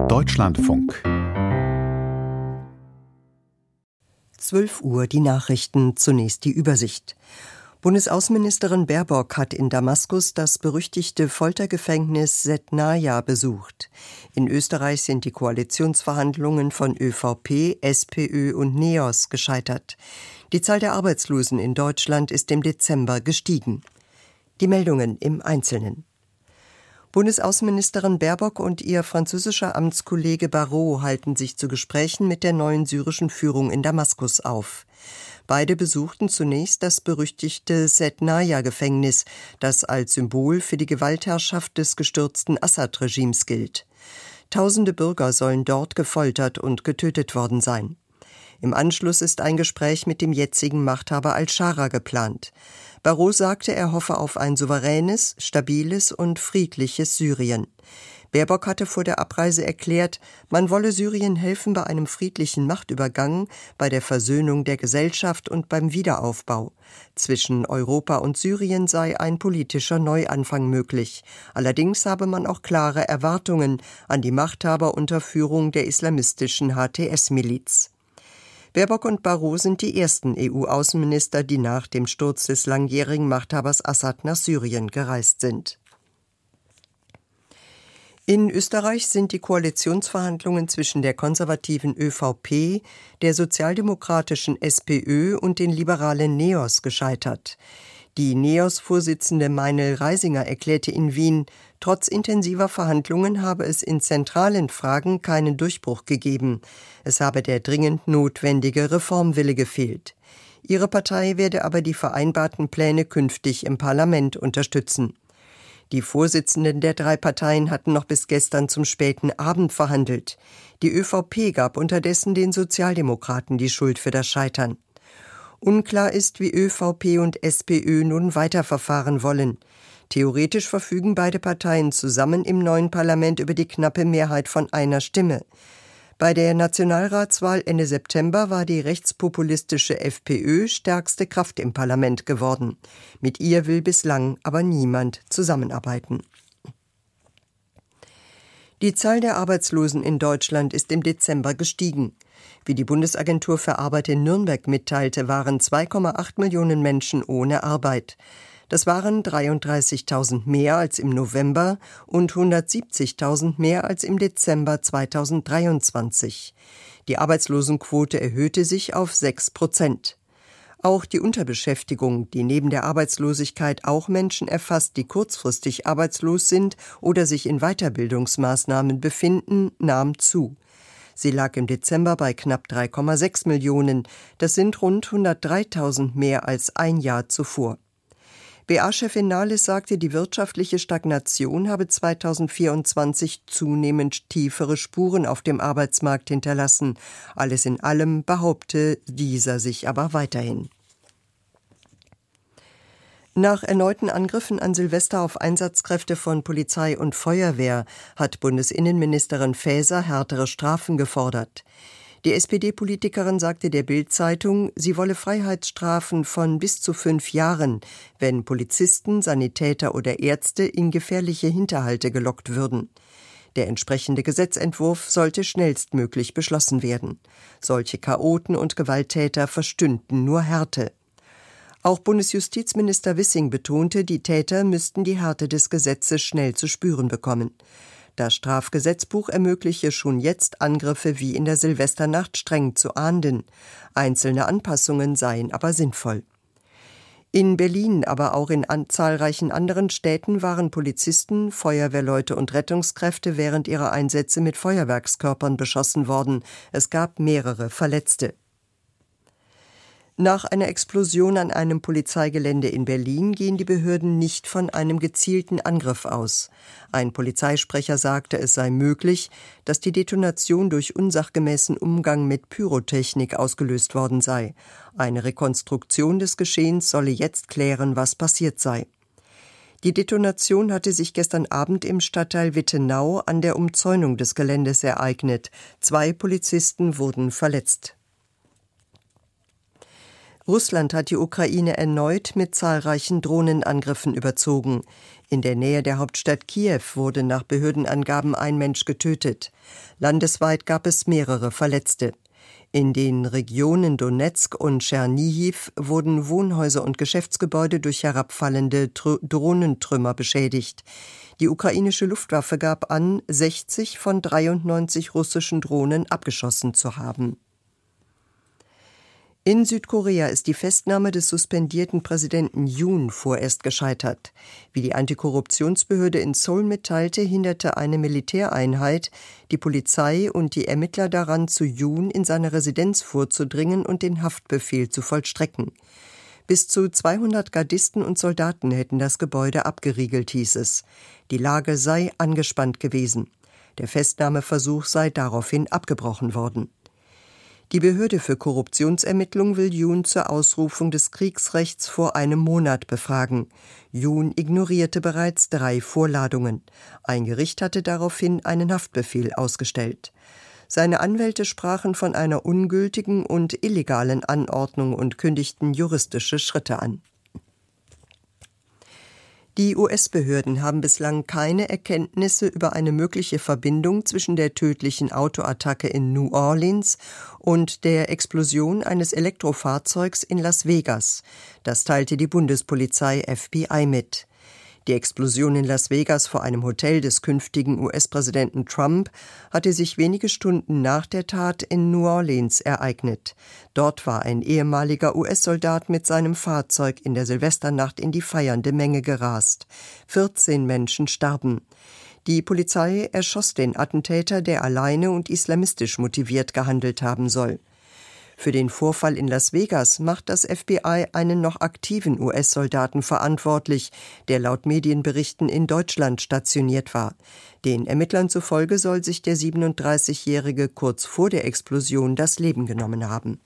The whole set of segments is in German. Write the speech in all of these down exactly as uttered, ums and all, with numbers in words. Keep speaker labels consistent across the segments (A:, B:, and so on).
A: Deutschlandfunk.
B: zwölf Uhr die Nachrichten, zunächst die Übersicht. Bundesaußenministerin Baerbock hat in Damaskus das berüchtigte Foltergefängnis Sednaya besucht. In Österreich sind die Koalitionsverhandlungen von ÖVP, SPÖ und NEOS gescheitert. Die Zahl der Arbeitslosen in Deutschland ist im Dezember gestiegen. Die Meldungen im Einzelnen. Bundesaußenministerin Baerbock und ihr französischer Amtskollege Barrot halten sich zu Gesprächen mit der neuen syrischen Führung in Damaskus auf. Beide besuchten zunächst das berüchtigte Sednaya-Gefängnis, das als Symbol für die Gewaltherrschaft des gestürzten Assad-Regimes gilt. Tausende Bürger sollen dort gefoltert und getötet worden sein. Im Anschluss ist ein Gespräch mit dem jetzigen Machthaber al-Shara geplant. Barrot sagte, er hoffe auf ein souveränes, stabiles und friedliches Syrien. Baerbock hatte vor der Abreise erklärt, man wolle Syrien helfen bei einem friedlichen Machtübergang, bei der Versöhnung der Gesellschaft und beim Wiederaufbau. Zwischen Europa und Syrien sei ein politischer Neuanfang möglich. Allerdings habe man auch klare Erwartungen an die Machthaber unter Führung der islamistischen H T S-Miliz. Baerbock und Barrot sind die ersten E U-Außenminister, die nach dem Sturz des langjährigen Machthabers Assad nach Syrien gereist sind. In Österreich sind die Koalitionsverhandlungen zwischen der konservativen ÖVP, der sozialdemokratischen SPÖ und den liberalen NEOS gescheitert. Die NEOS-Vorsitzende Meinl Reisinger erklärte in Wien, trotz intensiver Verhandlungen habe es in zentralen Fragen keinen Durchbruch gegeben. Es habe der dringend notwendige Reformwille gefehlt. Ihre Partei werde aber die vereinbarten Pläne künftig im Parlament unterstützen. Die Vorsitzenden der drei Parteien hatten noch bis gestern zum späten Abend verhandelt. Die ÖVP gab unterdessen den Sozialdemokraten die Schuld für das Scheitern. Unklar ist, wie ÖVP und SPÖ nun weiterverfahren wollen. Theoretisch verfügen beide Parteien zusammen im neuen Parlament über die knappe Mehrheit von einer Stimme. Bei der Nationalratswahl Ende September war die rechtspopulistische FPÖ stärkste Kraft im Parlament geworden. Mit ihr will bislang aber niemand zusammenarbeiten. Die Zahl der Arbeitslosen in Deutschland ist im Dezember gestiegen. Wie die Bundesagentur für Arbeit in Nürnberg mitteilte, waren zwei Komma acht Millionen Menschen ohne Arbeit. Das waren dreiunddreißigtausend mehr als im November und hundertsiebzigtausend mehr als im Dezember zweitausenddreiundzwanzig. Die Arbeitslosenquote erhöhte sich auf sechs Prozent. Auch die Unterbeschäftigung, die neben der Arbeitslosigkeit auch Menschen erfasst, die kurzfristig arbeitslos sind oder sich in Weiterbildungsmaßnahmen befinden, nahm zu. Sie lag im Dezember bei knapp drei Komma sechs Millionen. Das sind rund hundertdreitausend mehr als ein Jahr zuvor. B A-Chefin Nahles sagte, die wirtschaftliche Stagnation habe zweitausendvierundzwanzig zunehmend tiefere Spuren auf dem Arbeitsmarkt hinterlassen. Alles in allem behaupte dieser sich aber weiterhin. Nach erneuten Angriffen an Silvester auf Einsatzkräfte von Polizei und Feuerwehr hat Bundesinnenministerin Faeser härtere Strafen gefordert. Die S P D-Politikerin sagte der Bild-Zeitung, sie wolle Freiheitsstrafen von bis zu fünf Jahren, wenn Polizisten, Sanitäter oder Ärzte in gefährliche Hinterhalte gelockt würden. Der entsprechende Gesetzentwurf sollte schnellstmöglich beschlossen werden. Solche Chaoten und Gewalttäter verstünden nur Härte. Auch Bundesjustizminister Wissing betonte, die Täter müssten die Härte des Gesetzes schnell zu spüren bekommen. Das Strafgesetzbuch ermögliche schon jetzt Angriffe wie in der Silvesternacht streng zu ahnden. Einzelne Anpassungen seien aber sinnvoll. In Berlin, aber auch in an zahlreichen anderen Städten waren Polizisten, Feuerwehrleute und Rettungskräfte während ihrer Einsätze mit Feuerwerkskörpern beschossen worden. Es gab mehrere Verletzte. Nach einer Explosion an einem Polizeigelände in Berlin gehen die Behörden nicht von einem gezielten Angriff aus. Ein Polizeisprecher sagte, es sei möglich, dass die Detonation durch unsachgemäßen Umgang mit Pyrotechnik ausgelöst worden sei. Eine Rekonstruktion des Geschehens solle jetzt klären, was passiert sei. Die Detonation hatte sich gestern Abend im Stadtteil Wittenau an der Umzäunung des Geländes ereignet. Zwei Polizisten wurden verletzt. Russland hat die Ukraine erneut mit zahlreichen Drohnenangriffen überzogen. In der Nähe der Hauptstadt Kiew wurde nach Behördenangaben ein Mensch getötet. Landesweit gab es mehrere Verletzte. In den Regionen Donezk und Tschernihiw wurden Wohnhäuser und Geschäftsgebäude durch herabfallende Tr- Drohnentrümmer beschädigt. Die ukrainische Luftwaffe gab an, sechzig von dreiundneunzig russischen Drohnen abgeschossen zu haben. In Südkorea ist die Festnahme des suspendierten Präsidenten Yoon vorerst gescheitert. Wie die Antikorruptionsbehörde in Seoul mitteilte, hinderte eine Militäreinheit die Polizei und die Ermittler daran, zu Yoon in seine Residenz vorzudringen und den Haftbefehl zu vollstrecken. Bis zu zweihundert Gardisten und Soldaten hätten das Gebäude abgeriegelt, hieß es. Die Lage sei angespannt gewesen. Der Festnahmeversuch sei daraufhin abgebrochen worden. Die Behörde für Korruptionsermittlung will Yoon zur Ausrufung des Kriegsrechts vor einem Monat befragen. Yoon ignorierte bereits drei Vorladungen. Ein Gericht hatte daraufhin einen Haftbefehl ausgestellt. Seine Anwälte sprachen von einer ungültigen und illegalen Anordnung und kündigten juristische Schritte an. Die U S-Behörden haben bislang keine Erkenntnisse über eine mögliche Verbindung zwischen der tödlichen Autoattacke in New Orleans und der Explosion eines Elektrofahrzeugs in Las Vegas. Das teilte die Bundespolizei F B I mit. Die Explosion in Las Vegas vor einem Hotel des künftigen U S-Präsidenten Trump hatte sich wenige Stunden nach der Tat in New Orleans ereignet. Dort war ein ehemaliger U S-Soldat mit seinem Fahrzeug in der Silvesternacht in die feiernde Menge gerast. vierzehn Menschen starben. Die Polizei erschoss den Attentäter, der alleine und islamistisch motiviert gehandelt haben soll. Für den Vorfall in Las Vegas macht das F B I einen noch aktiven U S-Soldaten verantwortlich, der laut Medienberichten in Deutschland stationiert war. Den Ermittlern zufolge soll sich der siebenunddreißigjährige kurz vor der Explosion das Leben genommen haben.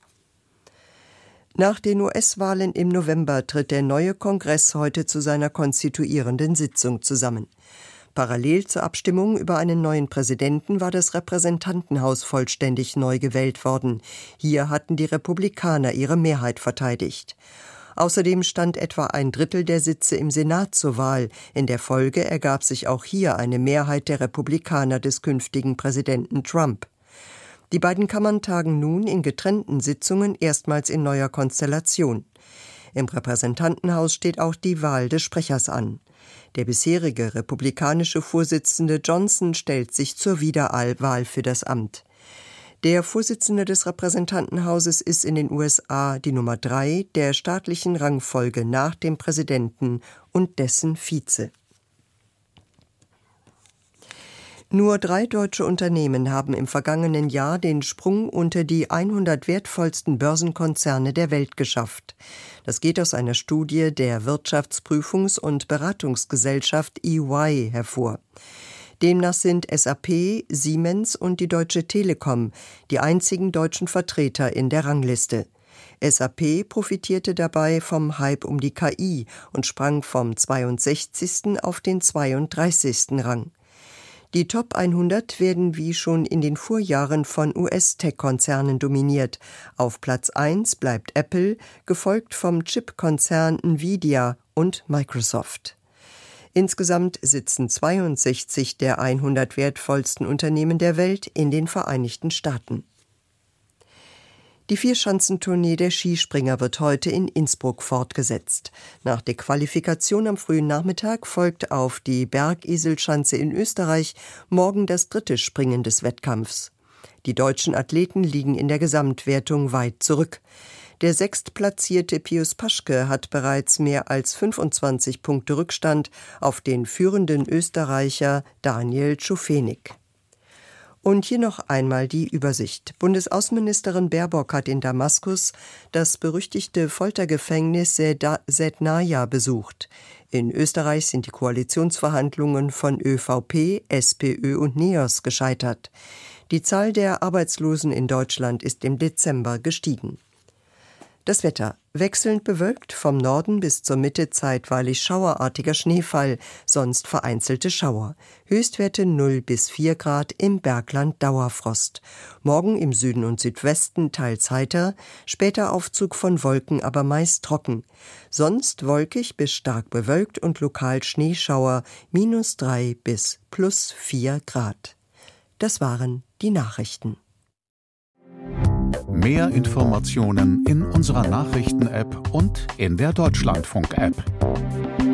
B: Nach den U S-Wahlen im November tritt der neue Kongress heute zu seiner konstituierenden Sitzung zusammen. Parallel zur Abstimmung über einen neuen Präsidenten war das Repräsentantenhaus vollständig neu gewählt worden. Hier hatten die Republikaner ihre Mehrheit verteidigt. Außerdem stand etwa ein Drittel der Sitze im Senat zur Wahl. In der Folge ergab sich auch hier eine Mehrheit der Republikaner des künftigen Präsidenten Trump. Die beiden Kammern tagen nun in getrennten Sitzungen erstmals in neuer Konstellation. Im Repräsentantenhaus steht auch die Wahl des Sprechers an. Der bisherige republikanische Vorsitzende Johnson stellt sich zur Wiederwahl für das Amt. Der Vorsitzende des Repräsentantenhauses ist in den U S A die Nummer drei der staatlichen Rangfolge nach dem Präsidenten und dessen Vize. Nur drei deutsche Unternehmen haben im vergangenen Jahr den Sprung unter die hundert wertvollsten Börsenkonzerne der Welt geschafft. Das geht aus einer Studie der Wirtschaftsprüfungs- und Beratungsgesellschaft E Y hervor. Demnach sind S A P, Siemens und die Deutsche Telekom die einzigen deutschen Vertreter in der Rangliste. S A P profitierte dabei vom Hype um die K I und sprang vom zweiundsechzigsten auf den zweiunddreißigsten Rang. Die Top hundert werden wie schon in den Vorjahren von U S-Tech-Konzernen dominiert. Auf Platz eins bleibt Apple, gefolgt vom Chip-Konzern Nvidia und Microsoft. Insgesamt sitzen zweiundsechzig der hundert wertvollsten Unternehmen der Welt in den Vereinigten Staaten. Die Vierschanzentournee der Skispringer wird heute in Innsbruck fortgesetzt. Nach der Qualifikation am frühen Nachmittag folgt auf die Bergiselschanze in Österreich morgen das dritte Springen des Wettkampfs. Die deutschen Athleten liegen in der Gesamtwertung weit zurück. Der sechstplatzierte Pius Paschke hat bereits mehr als fünfundzwanzig Punkte Rückstand auf den führenden Österreicher Daniel Czufenik. Und hier noch einmal die Übersicht. Bundesaußenministerin Baerbock hat in Damaskus das berüchtigte Foltergefängnis Sednaya besucht. In Österreich sind die Koalitionsverhandlungen von ÖVP, SPÖ und NEOS gescheitert. Die Zahl der Arbeitslosen in Deutschland ist im Dezember gestiegen. Das Wetter: wechselnd bewölkt, vom Norden bis zur Mitte zeitweilig schauerartiger Schneefall, sonst vereinzelte Schauer. Höchstwerte null bis vier Grad, im Bergland Dauerfrost. Morgen im Süden und Südwesten teils heiter, später Aufzug von Wolken, aber meist trocken. Sonst wolkig bis stark bewölkt und lokal Schneeschauer, minus drei bis plus vier Grad. Das waren die Nachrichten.
A: Mehr Informationen in unserer Nachrichten-App und in der Deutschlandfunk-App.